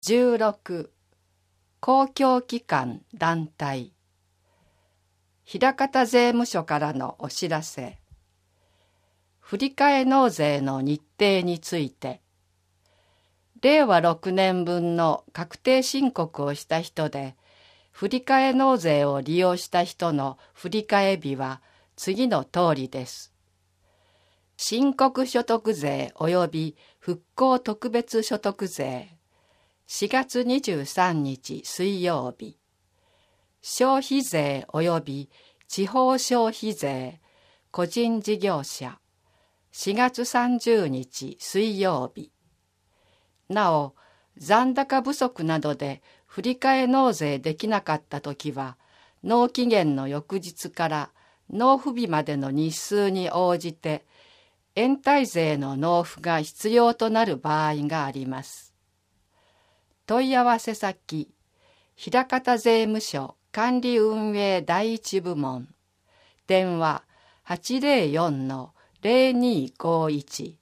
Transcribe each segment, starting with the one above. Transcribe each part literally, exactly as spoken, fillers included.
じゅうろく公共機関団体枚方税務署からのお知らせ。振替納税の日程について、れいわろくねんぶんの確定申告をした人で振替納税を利用した人の振替日は次の通りです。申告所得税及び復興特別所得税しがつにじゅうさんにち水曜日、消費税及び地方消費税個人事業者しがつさんじゅうにち水曜日。なお、残高不足などで振替納税できなかったときは、納期限の翌日から納付日までの日数に応じて延滞税の納付が必要となる場合があります。問い合わせ先、枚方税務署管理運営第一部門、電話 はちぜろよんのぜろにごいち。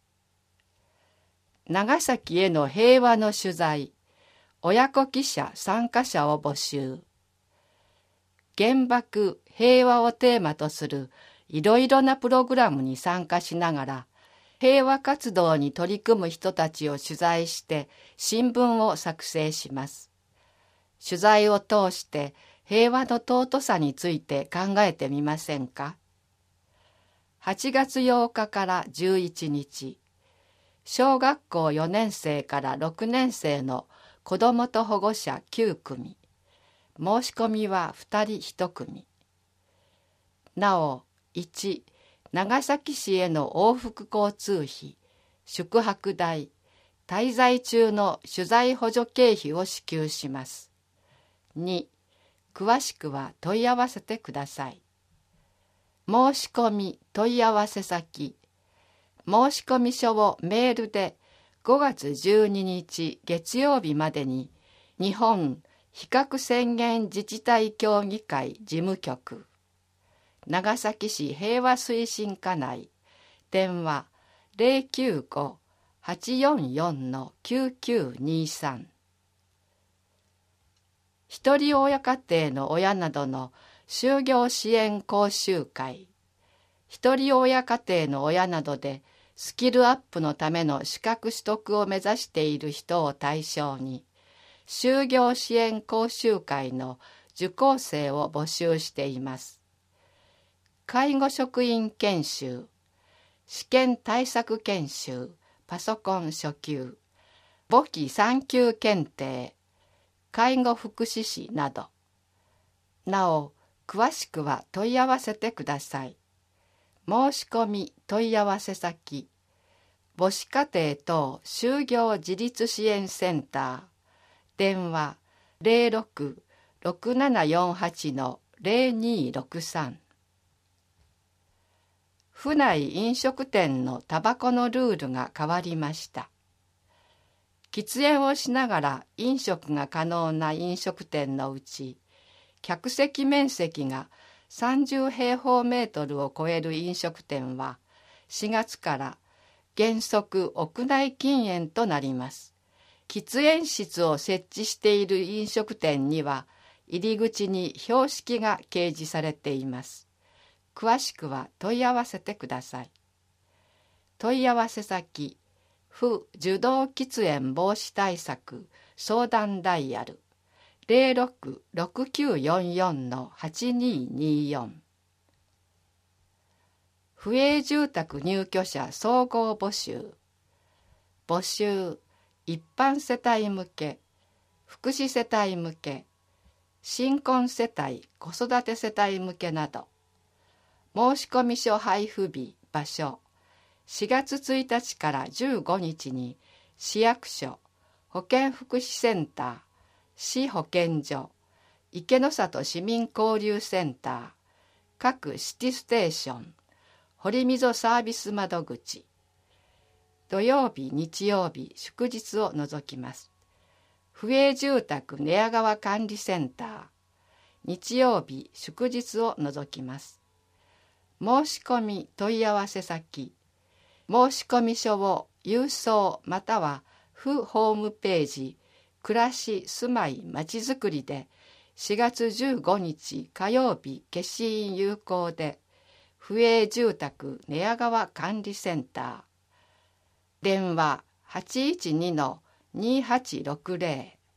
長崎への平和の取材、親子記者参加者を募集。原爆・平和をテーマとするいろいろなプログラムに参加しながら、平和活動に取り組む人たちを取材して新聞を作成します。取材を通して平和の尊さについて考えてみませんか。はちがつようかからじゅういちにち、小学校よねんせいからろくねんせいの子どもと保護者きゅうくみ、申し込みはふたりいちくみ。なお、いち、長崎市への往復交通費、宿泊代、滞在中の取材補助経費を支給します。に、詳しくは問い合わせてください。申し込み問い合わせ先、申込書をメールでごがつじゅうににち月曜日までに日本非核宣言自治体協議会事務局、長崎市平和推進課内、電話 ぜろきゅうご はちよんよんのきゅうきゅうにさん。ひとり親家庭の親などの就業支援講習会、ひとり親家庭の親などでスキルアップのための資格取得を目指している人を対象に、就業支援講習会の受講生を募集しています。介護職員研修、試験対策研修、パソコン初級、簿記さんきゅう検定、介護福祉士など。なお、詳しくは問い合わせてください。申し込み問い合わせ先、母子家庭等就業自立支援センター、電話 ぜろろく ろくななよんはちのぜろにろくさん。府内飲食店のタバコのルールが変わりました。喫煙をしながら飲食が可能な飲食店のうち、客席面積がさんじゅうへいほうメートルを超える飲食店はしがつから原則屋内禁煙となります。喫煙室を設置している飲食店には入り口に標識が掲示されています。詳しくは問い合わせてください。問い合わせ先、府受動喫煙防止対策相談ダイヤルぜろろく ろくきゅうよんよんのはちにによん。府営住宅入居者総合募集。募集、一般世帯向け、福祉世帯向け、新婚世帯、子育て世帯向けなど。申込書配布日、場所、しがつついたちからじゅうごにちに市役所、保健福祉センター、市保健所、池の里市民交流センター、各シティステーション、堀溝サービス窓口。土曜日、日曜日、祝日を除きます。府営住宅寝屋川管理センター、日曜日、祝日を除きます。申し込み問い合わせ先、申込書を郵送または府ホームページ暮らし住まいまちづくりでしがつじゅうごにち火曜日消印有効で府営住宅寝屋川管理センター電話 はちいちにのにはちろくぜろ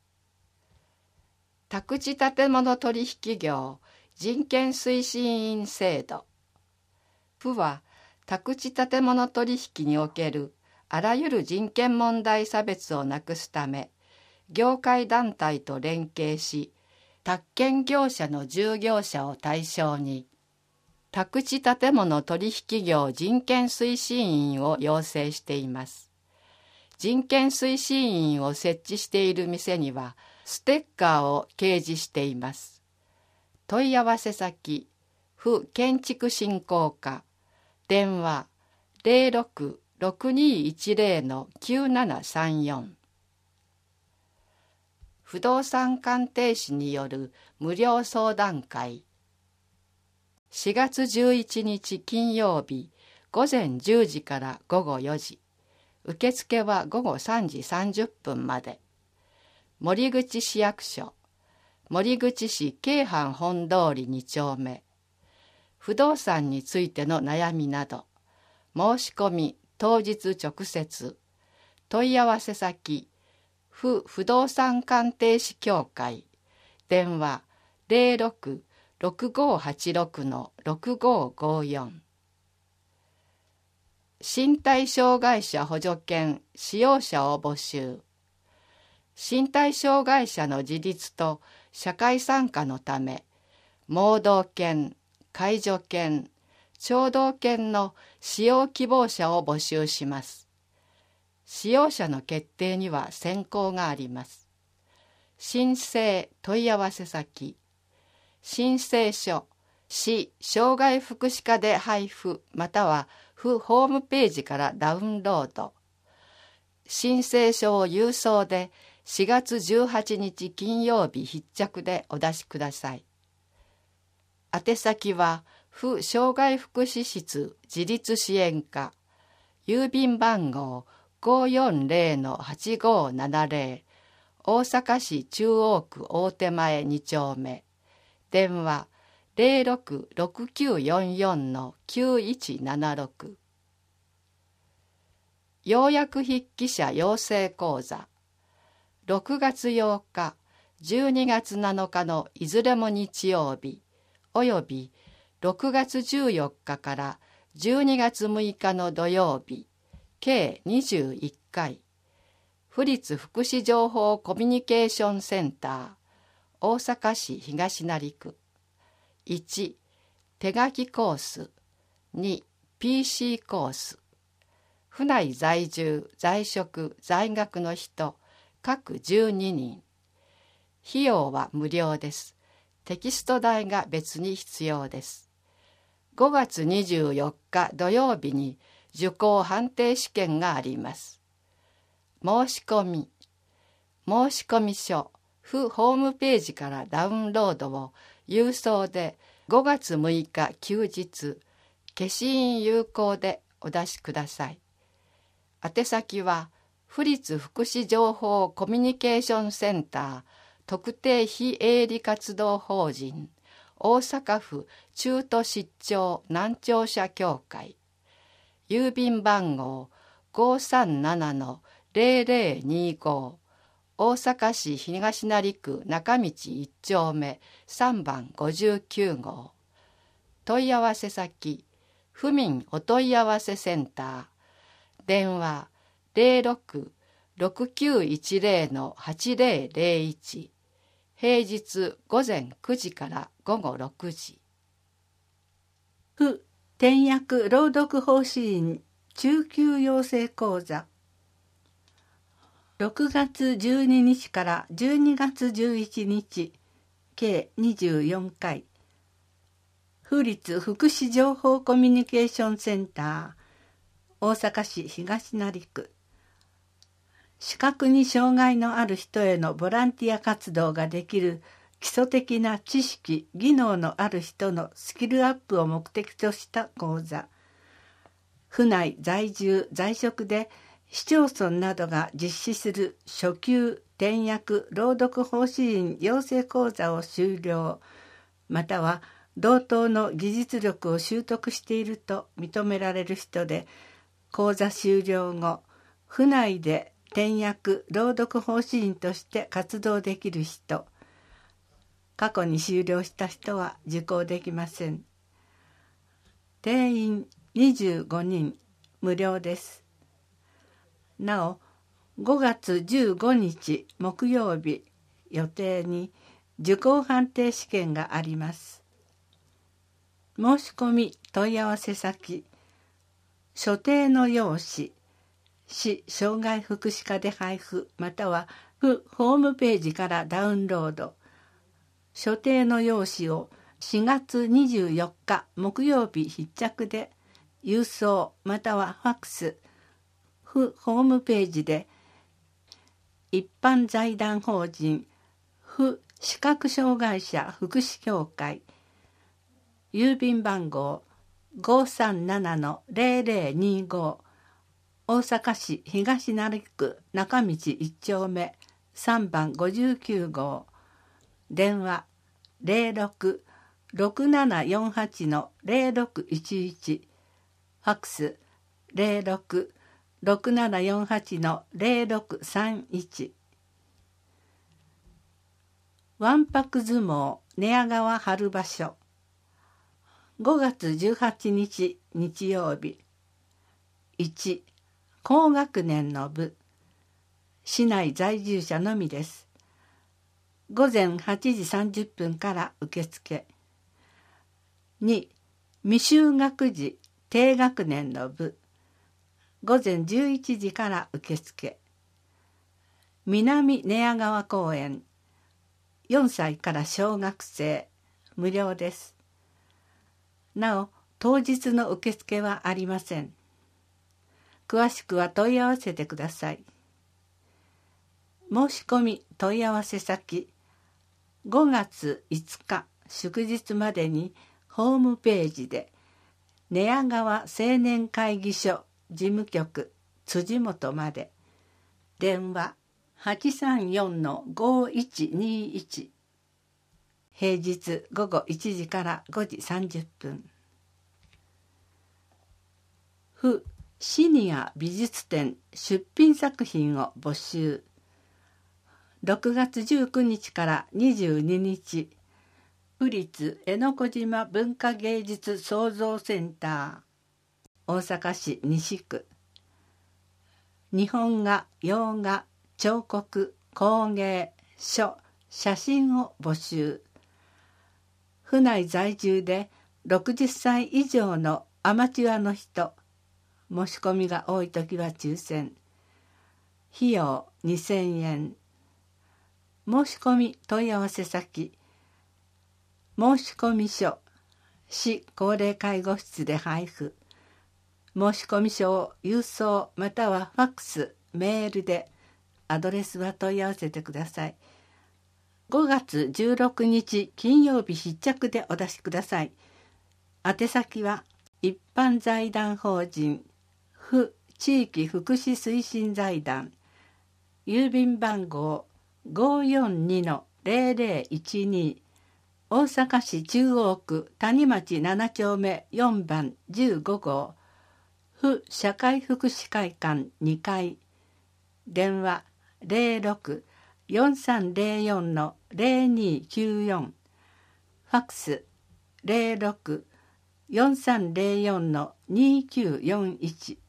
宅地建物取引業人権推進員制度。府は宅地建物取引におけるあらゆる人権問題差別をなくすため、業界団体と連携し、宅建業者の従業者を対象に、宅地建物取引業人権推進員を養成しています。人権推進員を設置している店には、ステッカーを掲示しています。問い合わせ先、府建築振興課、電話 ゼロろくろくにいちゼロのきゅうななさんよん。不動産鑑定士による無料相談会。しがつじゅういちにち金曜日、ごぜんじゅうじからごごよじ。受付はごごさんじさんじゅっぷんまで。森口市役所、森口市京阪本通りにちょうめ。不動産についての悩みなど、申し込み当日直接、問い合わせ先、府不動産鑑定士協会、電話 ゼロろくろくごはちろくのろくごごよん。身体障害者補助犬使用者を募集。身体障害者の自立と社会参加のため、盲導犬、介助犬、聴導犬の使用希望者を募集します。使用者の決定には選考があります。申請問い合わせ先、申請書、市障害福祉課で配布または府ホームページからダウンロード。申請書を郵送でしがつじゅうはちにち金曜日必着でお出しください。宛先は府障害福祉室自立支援課、郵便番号 ごーよんぜろのはちごーななぜろ、大阪市中央区大手前にちょうめ、電話 ゼロろくろくきゅうよんよんのきゅういちななろく。要約筆記者養成講座。ろくがつようか、じゅうにがつなのかのいずれも日曜日、およびろくがつじゅうよっかからじゅうにがつむいかの土曜日、計にじゅういっかい、府立福祉情報コミュニケーションセンター、大阪市東成区。いち、手書きコース。に、ピーシー コース。府内在住、在職、在学の人、各じゅうににん。費用は無料です。テキスト代が別に必要です。ごがつにじゅうよっか土曜日に受講判定試験があります。申し込み。申し込み書、府ホームページからダウンロードを郵送でごがつむいか休日、消印有効でお出しください。宛先は、府立福祉情報コミュニケーションセンター特定非営利活動法人大阪府中途失調難聴者協会、郵便番号 ごーさんななのぜろぜろにご、大阪市東成区中道いっちょうめさんばんごじゅうきゅうごう。問い合わせ先、府民お問い合わせセンター、電話ゼロろくろくきゅういちぜろのはちぜろぜろいち、平日ごぜんくじからごごろくじ。 府点訳朗読奉仕員中級養成講座。ろくがつじゅうににちからじゅうにがつじゅういちにち、計にじゅうよんかい。府立福祉情報コミュニケーションセンター、大阪市東成区。視覚に障害のある人へのボランティア活動ができる基礎的な知識・技能のある人のスキルアップを目的とした講座。府内在住・在職で市町村などが実施する初級・点訳朗読奉仕員養成講座を修了、または同等の技術力を習得していると認められる人で、講座修了後、府内で点訳朗読奉仕員として活動できる人、過去に修了した人は受講できません。定員にじゅうごにん、無料です。なお、ごがつじゅうごにち木曜日予定に受講判定試験があります。申し込み問い合わせ先、所定の用紙、市障害福祉課で配布、または府ホームページからダウンロード。所定の用紙をしがつにじゅうよっか木曜日必着で郵送またはファックス、府ホームページで一般財団法人府視覚障害者福祉協会、郵便番号 ごーさんななのぜろぜろにご、大阪市東成区中道いち丁目さんばんごじゅうきゅうごう、電話 ゼロろく ろくななよんはちのぜろろくいちいち、ファックスゼロろく ろくななよんはちのぜろろくさんいち。わんぱく相撲寝屋川春場所、ごがつじゅうはちにち日曜日。いち、高学年の部、市内在住者のみです。ごぜんはちじさんじゅっぷんから受付。に、未就学児低学年の部、ごぜんじゅういちじから受付。南寝屋川公園、よんさいから小学生、無料です。なお、当日の受付はありません。詳しくは問い合わせてください。申し込み問い合わせ先、ごがついつか祝日までにホームページで寝屋川青年会議所事務局辻本まで、電話 はちさんよんのごいちにいち、平日ごごいちじからごじさんじゅっぷん。府シニア美術展出品作品を募集。ろくがつじゅうくにちからにじゅうににち、府立江ノ小島文化芸術創造センター、大阪市西区。日本画、洋画、彫刻、工芸、書、写真を募集。府内在住でろくじゅっさい以上のアマチュアの人、申し込みが多いときは抽選。費用にせんえん。申し込み問い合わせ先、申込書、市高齢介護室で配布。申込書を郵送またはファックス、メールで、アドレスは問い合わせてください。ごがつじゅうろくにち金曜日必着でお出しください。宛先は一般財団法人府地域福祉推進財団、郵便番号 ごーよんにのぜろぜろいちに、大阪市中央区谷町なな丁目よんばんじゅうごごう、府社会福祉会館にかい、電話ゼロろく よんさんゼロよんのぜろにきゅうよん、ファックスゼロろく よんさんゼロよんのにきゅうよんいち。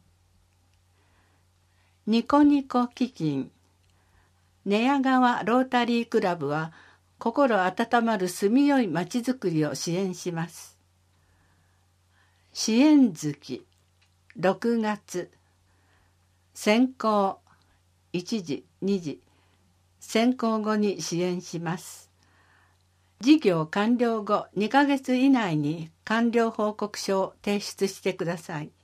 ニコニコ基金、寝屋川ロータリークラブは心温まる住みよいまちづくりを支援します。支援月ろくがつ、先行いちじにじ、先行後に支援します。事業完了後にかげつ以内に完了報告書を提出してください。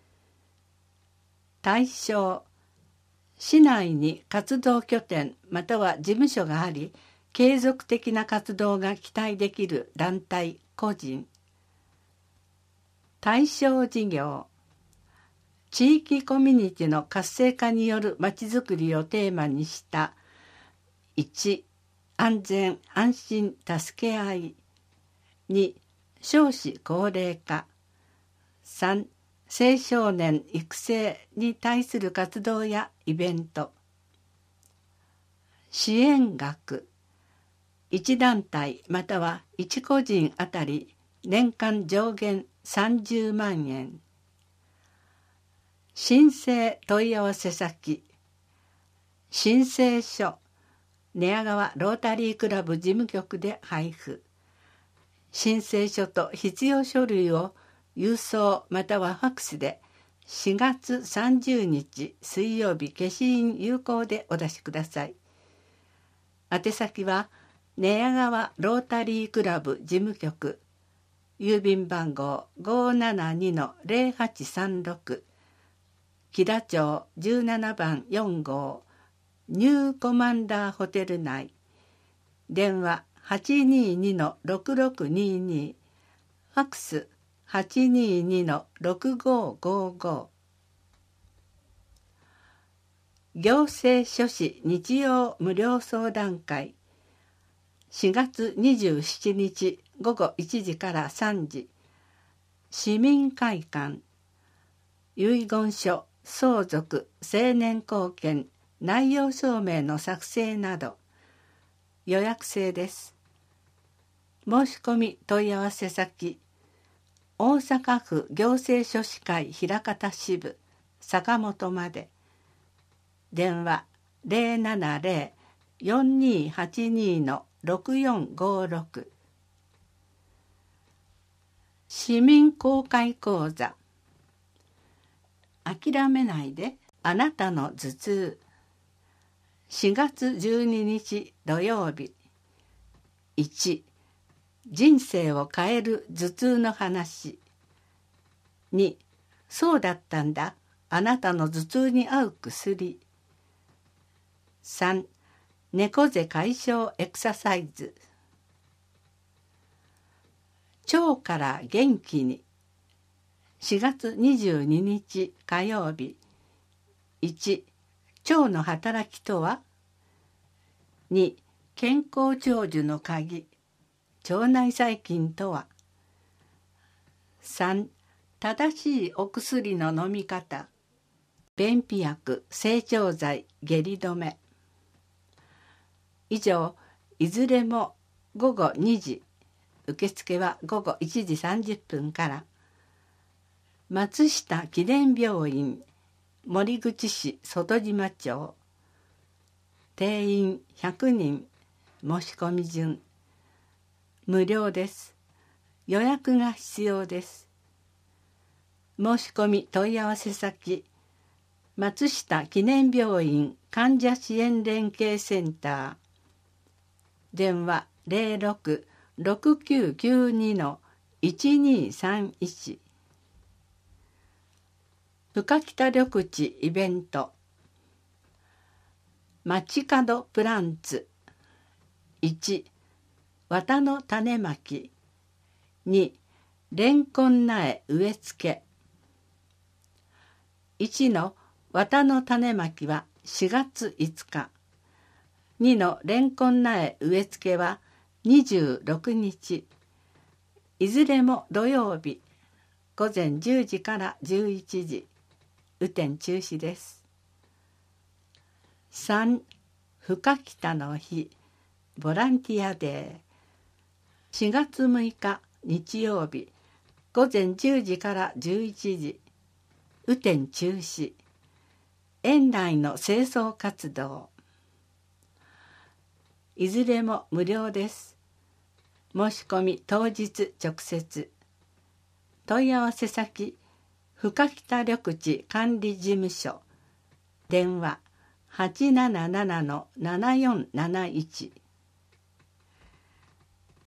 対象、市内に活動拠点または事務所があり、継続的な活動が期待できる団体・個人。対象事業、地域コミュニティの活性化によるまちづくりをテーマにしたいち安全安心助け合い、に少子高齢化、さん青少年育成に対する活動やイベント。支援額、いち団体またはいち個人あたり年間上限さんじゅうまんえん。申請問い合わせ先、申請書、寝屋川ロータリークラブ事務局で配布。申請書と必要書類を郵送またはファックスでしがつさんじゅうにち水曜日消印有効でお出しください。宛先は寝屋川ロータリークラブ事務局、郵便番号 ごーななにのぜろはちさんろく、木田町じゅうななばんよん号ニューコマンダーホテル内。電話 はちにーにのろくろくにーにー、ファックス はちにーにのろくごーごーごー。行政書士日曜無料相談会、しがつにじゅうしちにちごごいちじからさんじ、市民会館。遺言書、相続、成年後見、内容証明の作成など。予約制です。申し込み問い合わせ先、大阪府行政書士会枚方支部坂本まで。電話 ぜろななぜろ よんにーはちにーのろくよんごろく。市民公開講座、諦めないであなたの頭痛。しがつじゅうににち土曜日。いち人生を変える頭痛の話。にそうだったんだ、あなたの頭痛に合う薬。さん猫背解消エクササイズ。腸から元気に。しがつにじゅうににち火曜日。いち腸の働きとは。に健康長寿の鍵、腸内細菌とは。さん正しいお薬の飲み方、便秘薬、整腸剤、下痢止め。以上、いずれもごごにじ、受付はごごいちじさんじゅっぷんから。松下記念病院、森口市外島町。定員ひゃくにん、申し込み順。無料です。予約が必要です。申し込み問い合わせ先、松下記念病院患者支援連携センター。電話 ぜろろく ろくきゅうきゅうにのいちにさんいち。深北緑地イベント。街角プランツ。いち綿の種まき。にレンコン苗植え付け。いちの綿の種まきはしがついつか。にのレンコン苗植え付けはにじゅうろくにち。いずれも土曜日、ごぜんじゅうじからじゅういちじ。雨天中止です。さん深北の日、ボランティアデー。しがつむいか日曜日、ごぜんじゅうじからじゅういちじ。雨天中止。園内の清掃活動。いずれも無料です。申し込み当日直接。問い合わせ先、深北緑地管理事務所。電話はちなななのななよんなないち。